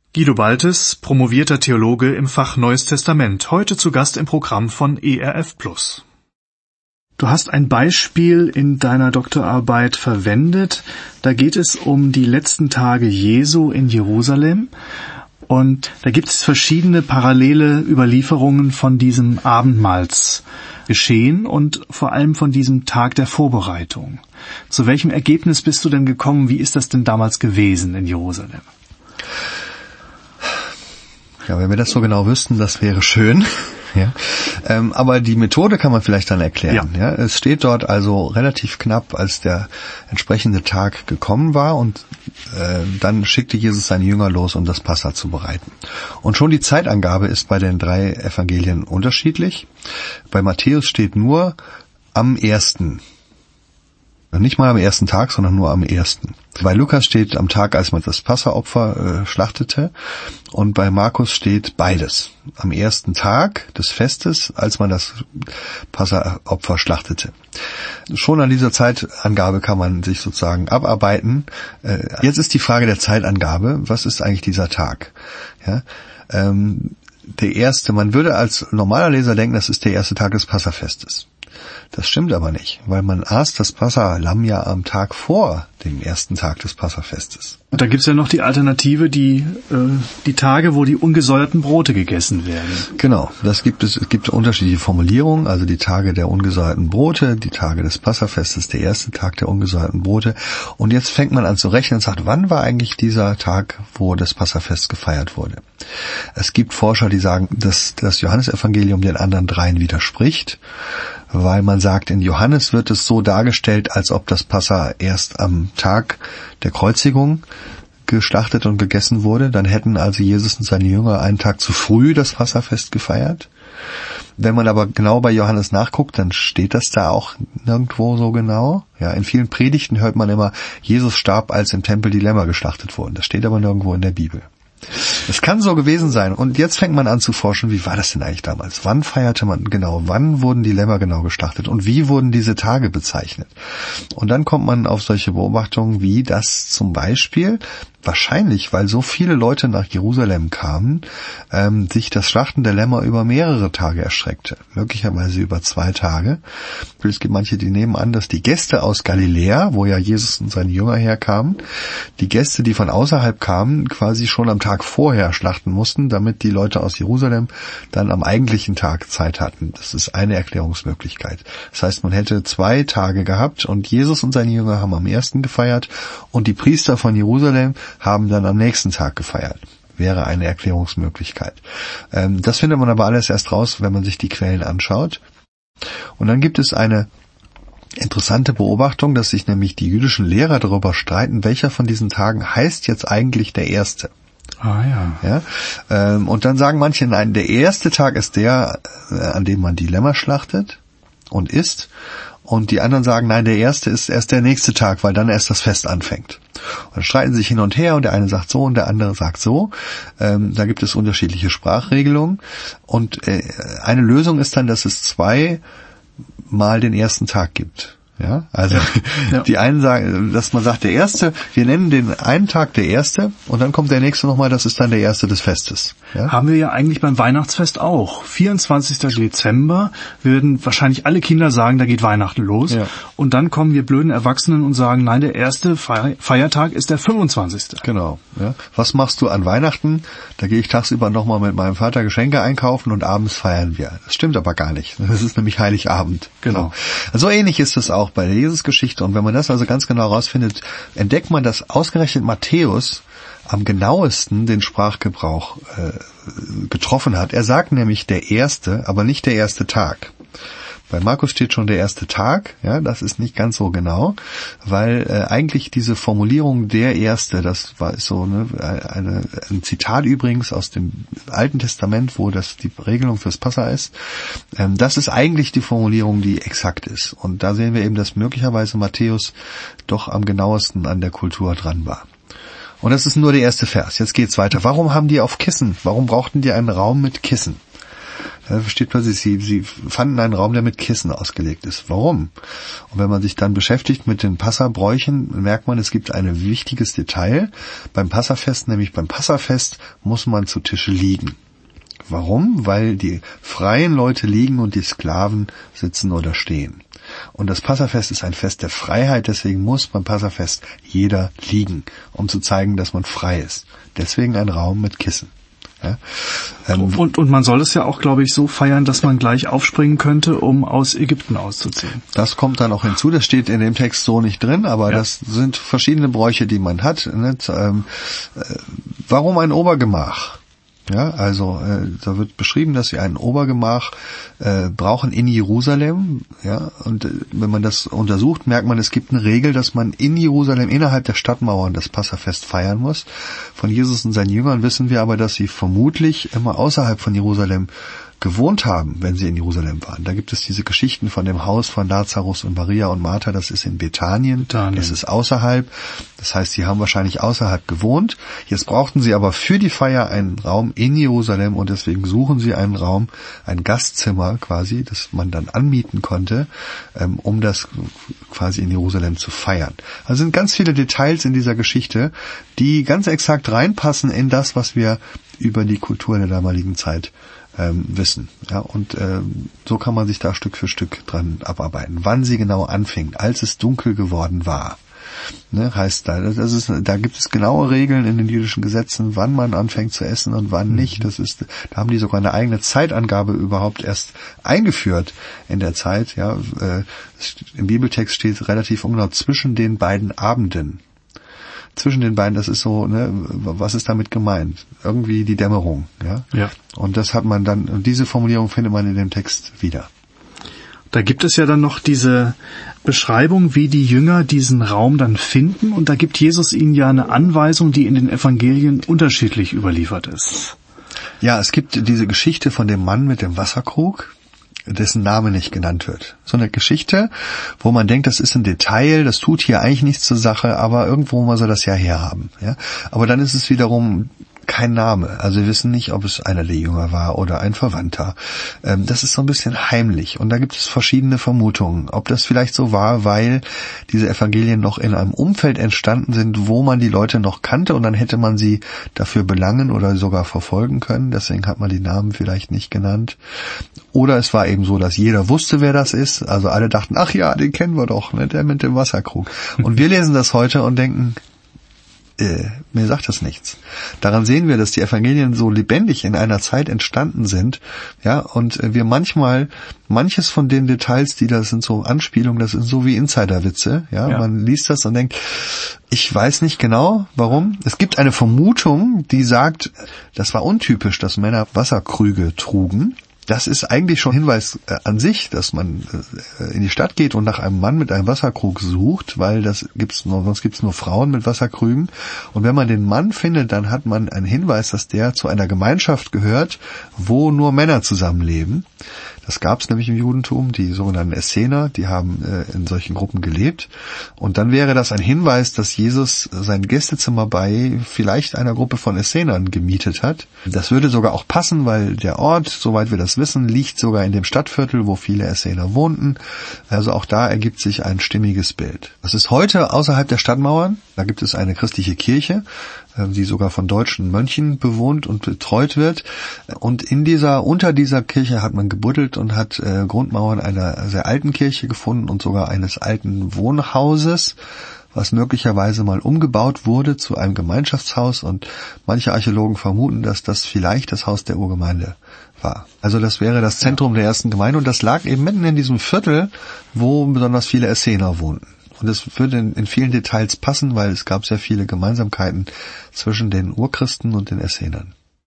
Guido Baltes, promovierter Theologe im Fach Neues Testament, heute zu Gast im Programm von ERF+. Du hast ein Beispiel in deiner Doktorarbeit verwendet. Da geht es um die letzten Tage Jesu in Jerusalem. Und da gibt es verschiedene parallele Überlieferungen von diesem Abendmahlsgeschehen und vor allem von diesem Tag der Vorbereitung. Zu welchem Ergebnis bist du denn gekommen? Wie ist das denn damals gewesen in Jerusalem? Ja, wenn wir das so genau wüssten, das wäre schön. Ja. Aber die Methode kann man vielleicht dann erklären. Ja. Es steht dort also relativ knapp, als der entsprechende Tag gekommen war und dann schickte Jesus seine Jünger los, um das Passa zu bereiten. Und schon die Zeitangabe ist bei den 3 Evangelien unterschiedlich. Bei Matthäus steht nur am 1. Nicht mal am ersten Tag, sondern nur am 1. Bei Lukas steht am Tag, als man das Passaopfer schlachtete, und bei Markus steht beides. Am 1. Tag des Festes, als man das Passaopfer schlachtete. Schon an dieser Zeitangabe kann man sich sozusagen abarbeiten. Jetzt ist die Frage der Zeitangabe. Was ist eigentlich dieser Tag? Ja, der erste, man würde als normaler Leser denken, das ist der erste Tag des Passafestes. Das stimmt aber nicht, weil man aß das Passa-Lamm ja am Tag vor dem ersten Tag des Passafestes. Und da gibt's ja noch die Alternative, die Tage, wo die ungesäuerten Brote gegessen werden. Genau, das gibt es. Es gibt unterschiedliche Formulierungen, also die Tage der ungesäuerten Brote, die Tage des Passafestes, der erste Tag der ungesäuerten Brote. Und jetzt fängt man an zu rechnen und sagt, wann war eigentlich dieser Tag, wo das Passafest gefeiert wurde? Es gibt Forscher, die sagen, dass das Johannesevangelium den anderen 3 widerspricht, weil man sagt, in Johannes wird es so dargestellt, als ob das Passa erst am Tag der Kreuzigung geschlachtet und gegessen wurde. Dann hätten also Jesus und seine Jünger einen Tag zu früh das Passafest gefeiert. Wenn man aber genau bei Johannes nachguckt, dann steht das da auch nirgendwo so genau. Ja, in vielen Predigten hört man immer, Jesus starb, als im Tempel die Lämmer geschlachtet wurden. Das steht aber nirgendwo in der Bibel. Es kann so gewesen sein. Und jetzt fängt man an zu forschen, wie war das denn eigentlich damals? Wann feierte man genau? Wann wurden die Lämmer genau geschlachtet? Und wie wurden diese Tage bezeichnet? Und dann kommt man auf solche Beobachtungen wie, dass zum Beispiel, wahrscheinlich, weil so viele Leute nach Jerusalem kamen, sich das Schlachten der Lämmer über mehrere Tage erstreckte. Möglicherweise über 2 Tage. Es gibt manche, die nehmen an, dass die Gäste aus Galiläa, wo ja Jesus und seine Jünger herkamen, die Gäste, die von außerhalb kamen, quasi schon am Tag vorher schlachten mussten, damit die Leute aus Jerusalem dann am eigentlichen Tag Zeit hatten. Das ist eine Erklärungsmöglichkeit. Das heißt, man hätte 2 Tage gehabt und Jesus und seine Jünger haben am 1. gefeiert und die Priester von Jerusalem haben dann am nächsten Tag gefeiert. Wäre eine Erklärungsmöglichkeit. Das findet man aber alles erst raus, wenn man sich die Quellen anschaut. Und dann gibt es eine interessante Beobachtung, dass sich nämlich die jüdischen Lehrer darüber streiten, welcher von diesen Tagen heißt jetzt eigentlich der erste. Ah ja. Ja? Und dann sagen manche, nein, der erste Tag ist der, an dem man die Lämmer schlachtet und isst. Und die anderen sagen, nein, der erste ist erst der nächste Tag, weil dann erst das Fest anfängt. Und dann streiten sich hin und her und der eine sagt so und der andere sagt so. Da gibt es unterschiedliche Sprachregelungen. Und eine Lösung ist dann, dass es 2 Mal den ersten Tag gibt. Ja, also ja. Die einen sagen, dass man sagt, der erste, wir nennen den einen Tag der erste und dann kommt der nächste nochmal, das ist dann der erste des Festes. Ja? Haben wir ja eigentlich beim Weihnachtsfest auch. 24. Dezember würden wahrscheinlich alle Kinder sagen, da geht Weihnachten los. Ja. Und dann kommen wir blöden Erwachsenen und sagen, nein, der erste Feiertag ist der 25. Genau. Ja. Was machst du an Weihnachten? Da gehe ich tagsüber nochmal mit meinem Vater Geschenke einkaufen und abends feiern wir. Das stimmt aber gar nicht. Das ist nämlich Heiligabend. Genau. So ähnlich ist es auch bei der Jesusgeschichte. Und wenn man das also ganz genau rausfindet, entdeckt man, dass ausgerechnet Matthäus am genauesten den Sprachgebrauch getroffen hat. Er sagt nämlich der erste, aber nicht der erste Tag. Bei Markus steht schon der erste Tag, ja, das ist nicht ganz so genau, weil eigentlich diese Formulierung der Erste, das war so ein Zitat übrigens aus dem Alten Testament, wo das die Regelung fürs Passa ist, das ist eigentlich die Formulierung, die exakt ist. Und da sehen wir eben, dass möglicherweise Matthäus doch am genauesten an der Kultur dran war. Und das ist nur der erste Vers. Jetzt geht's weiter. Warum haben die auf Kissen? Warum brauchten die einen Raum mit Kissen? Ja, steht plötzlich, sie fanden einen Raum, der mit Kissen ausgelegt ist. Warum? Und wenn man sich dann beschäftigt mit den Passabräuchen, merkt man, es gibt ein wichtiges Detail beim Passafest, nämlich beim Passafest muss man zu Tische liegen. Warum? Weil die freien Leute liegen und die Sklaven sitzen oder stehen. Und das Passafest ist ein Fest der Freiheit, deswegen muss beim Passafest jeder liegen, um zu zeigen, dass man frei ist. Deswegen ein Raum mit Kissen. Ja? Und man soll es ja auch, glaube ich, so feiern, dass man gleich aufspringen könnte, um aus Ägypten auszuziehen. Das kommt dann auch hinzu, das steht in dem Text so nicht drin, aber das sind verschiedene Bräuche, die man hat. Warum ein Obergemach? Ja, also da wird beschrieben, dass sie ein Obergemach brauchen in Jerusalem. Ja, und wenn man das untersucht, merkt man, es gibt eine Regel, dass man in Jerusalem innerhalb der Stadtmauern das Passafest feiern muss. Von Jesus und seinen Jüngern wissen wir aber, dass sie vermutlich immer außerhalb von Jerusalem gewohnt haben, wenn sie in Jerusalem waren. Da gibt es diese Geschichten von dem Haus von Lazarus und Maria und Martha, das ist in Bethanien, das ist außerhalb. Das heißt, sie haben wahrscheinlich außerhalb gewohnt. Jetzt brauchten sie aber für die Feier einen Raum in Jerusalem und deswegen suchen sie einen Raum, ein Gastzimmer quasi, das man dann anmieten konnte, um das quasi in Jerusalem zu feiern. Also sind ganz viele Details in dieser Geschichte, die ganz exakt reinpassen in das, was wir über die Kultur der damaligen Zeit wissen. Ja, und so kann man sich da Stück für Stück dran abarbeiten. Wann sie genau anfing, als es dunkel geworden war. Ne, heißt da gibt es genaue Regeln in den jüdischen Gesetzen, wann man anfängt zu essen und wann nicht. Da haben die sogar eine eigene Zeitangabe überhaupt erst eingeführt in der Zeit. Ja, im Bibeltext steht relativ ungenau zwischen den beiden Abenden. Zwischen den beiden, das ist so, ne, was ist damit gemeint? Irgendwie die Dämmerung, ja? Ja. Und das hat man dann, und diese Formulierung findet man in dem Text wieder. Da gibt es ja dann noch diese Beschreibung, wie die Jünger diesen Raum dann finden, und da gibt Jesus ihnen ja eine Anweisung, die in den Evangelien unterschiedlich überliefert ist. Ja, es gibt diese Geschichte von dem Mann mit dem Wasserkrug, dessen Name nicht genannt wird. So eine Geschichte, wo man denkt, das ist ein Detail, das tut hier eigentlich nichts zur Sache, aber irgendwo mal soll das ja herhaben. Ja? Aber dann ist es wiederum kein Name. Also wir wissen nicht, ob es einer der Jünger war oder ein Verwandter. Das ist so ein bisschen heimlich. Und da gibt es verschiedene Vermutungen. Ob das vielleicht so war, weil diese Evangelien noch in einem Umfeld entstanden sind, wo man die Leute noch kannte und dann hätte man sie dafür belangen oder sogar verfolgen können. Deswegen hat man die Namen vielleicht nicht genannt. Oder es war eben so, dass jeder wusste, wer das ist. Also alle dachten, ach ja, den kennen wir doch, ne? Der mit dem Wasserkrug. Und wir lesen das heute und denken, mir sagt das nichts. Daran sehen wir, dass die Evangelien so lebendig in einer Zeit entstanden sind, ja, und wir manches von den Details, das sind so Anspielungen, das sind so wie Insiderwitze, ja, man liest das und denkt, ich weiß nicht genau, warum. Es gibt eine Vermutung, die sagt, das war untypisch, dass Männer Wasserkrüge trugen. Das ist eigentlich schon Hinweis an sich, dass man in die Stadt geht und nach einem Mann mit einem Wasserkrug sucht, weil sonst gibt's nur Frauen mit Wasserkrügen. Und wenn man den Mann findet, dann hat man einen Hinweis, dass der zu einer Gemeinschaft gehört, wo nur Männer zusammenleben. Das gab es nämlich im Judentum, die sogenannten Essener, die haben in solchen Gruppen gelebt. Und dann wäre das ein Hinweis, dass Jesus sein Gästezimmer bei vielleicht einer Gruppe von Essenern gemietet hat. Das würde sogar auch passen, weil der Ort, soweit wir das wissen, liegt sogar in dem Stadtviertel, wo viele Essener wohnten. Also auch da ergibt sich ein stimmiges Bild. Das ist heute außerhalb der Stadtmauern. Da gibt es eine christliche Kirche, die sogar von deutschen Mönchen bewohnt und betreut wird. Und unter dieser Kirche hat man gebuddelt und hat Grundmauern einer sehr alten Kirche gefunden und sogar eines alten Wohnhauses, was möglicherweise mal umgebaut wurde zu einem Gemeinschaftshaus, und manche Archäologen vermuten, dass das vielleicht das Haus der Urgemeinde war. Also das wäre das Zentrum der ersten Gemeinde, und das lag eben mitten in diesem Viertel, wo besonders viele Essener wohnten. Und es würde in vielen Details passen, weil es gab sehr viele Gemeinsamkeiten zwischen den Urchristen und den Essenern.